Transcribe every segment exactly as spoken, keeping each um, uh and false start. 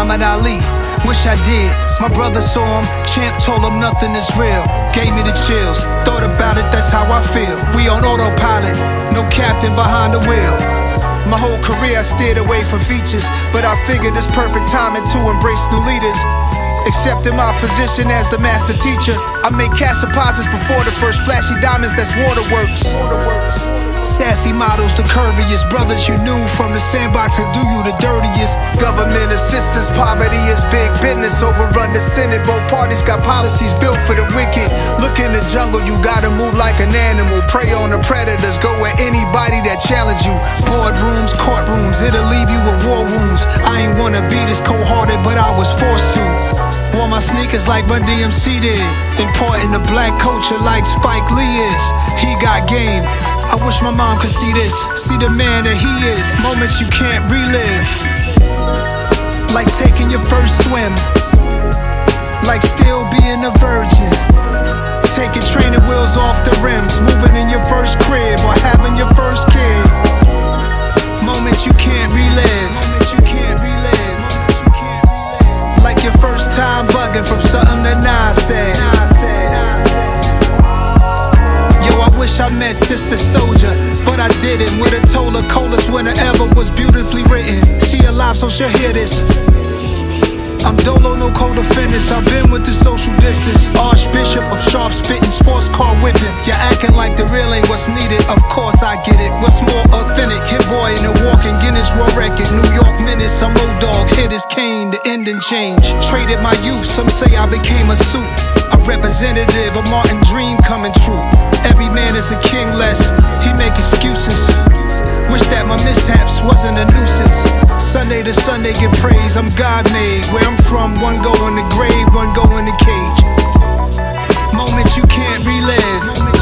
Muhammad Ali. Wish I did. My brother saw him, champ told him nothing is real. Gave me the chills, thought about it, that's how I feel. We on autopilot, no captain behind the wheel. My whole career I steered away from features, but I figured it's perfect timing to embrace new leaders. Accepting my position as the master teacher, I make cash deposits before the first flashy diamonds, that's waterworks. Waterworks. Sassy models, the curviest brothers you knew from the sandbox and do you the dirtiest. Government assistance, poverty is big business. Overrun the Senate, both parties got policies built for the wicked. Look in the jungle, you gotta move like an animal. Prey on the predators, go at anybody that challenge you. Boardrooms, courtrooms, it'll leave you with war wounds. I ain't wanna be this cold-hearted, but I was forced to. Wore my sneakers like Run D M C did. Important to black culture like Spike Lee is. He got game. I wish my mom could see this, see the man that he is. Moments you can't relive, like taking your first swim, like still being a virgin, taking training wheels off the rims, moving in your first crib or having your first kid. Moments you can't relive, like your first time bugging from something that Nas said. I wish I met Sister Soldier, but I didn't. Would've told her coldest winter ever was beautifully written. She alive, so she'll hear this. I'm Dolo, no co-defendants. I've been with the social distance. Archbishop of sharp spitting, sports car whipping. You're acting like the real ain't what's needed. Of course I get it. What's more authentic? Hit boy in the walking Guinness World Record. New York Minutes, I'm low dog. Hit his cane, the ending change. Traded my youth, some say I became a suit. A representative of Martin Dream coming true. Every man is a king less, he make excuses. Wish that my mishaps wasn't a nuisance. Sunday to Sunday get praise, I'm God made. Where I'm from, one go in the grave, one go in the cage. Moments you can't relive,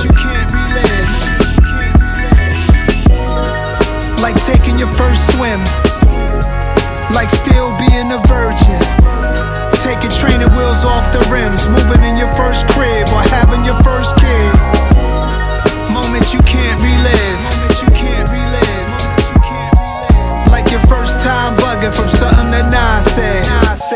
like taking your first swim, like still being a virgin, taking training wheels off the rims, moving in your first crib or having your first kid. Moments you can't relive, like your first time bugging from something that Nas said.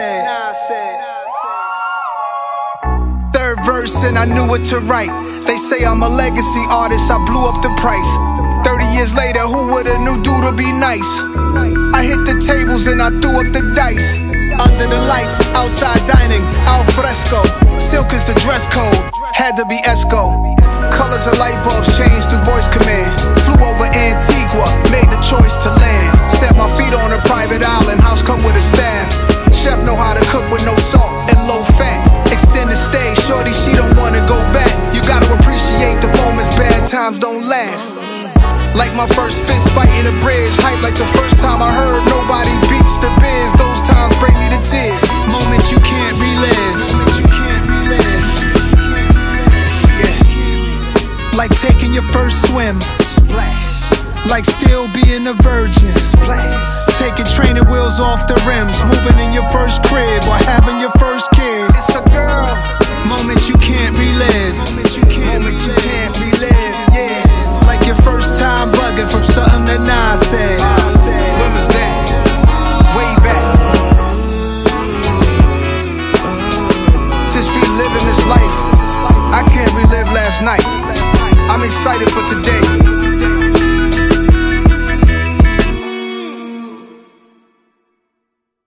Third verse and I knew what to write. They say I'm a legacy artist, I blew up the price. Thirty years later, who would've knew dude to be nice? I hit the tables and I threw up the dice. Under the lights, outside dining, al fresco. Silk is the dress code, had to be Esco. Colors of light bulbs changed through voice command. Flew over Antigua, made the choice to land. Set my feet on a private island, house come with a staff. Chef know how to cook with no salt and low fat. Extended stay, shorty she don't wanna go back. You gotta appreciate the moments, bad times don't last. Like my first fist fight in a bridge, hype like the first time I heard nobody beats the biz. Those times bring me to tears, moments you can't relive. Yeah. Like taking your first swim, splash. Like still being a virgin, splash. Taking training wheels off the rims, moving in your first crib or having your first kid. It's a girl, moments you can't relive. Moments you can't relive, yeah. Like your first time bugging from something that Nas said. When was that? Way back. Just reliving this life, I can't relive last night. I'm excited for today.